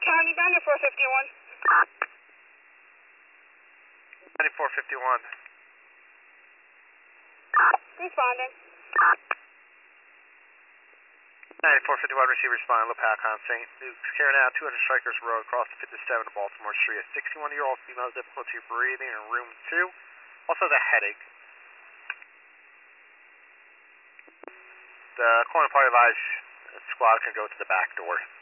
County 9451. 9451. Responding. 9451, receive respond, LaPacon, St. Luke's, carrying out 200 Strikers Road across 57 to Baltimore Street. A 61-year-old female difficulty breathing in room 2. Also has a headache. The corner party advised squad can go to the back door.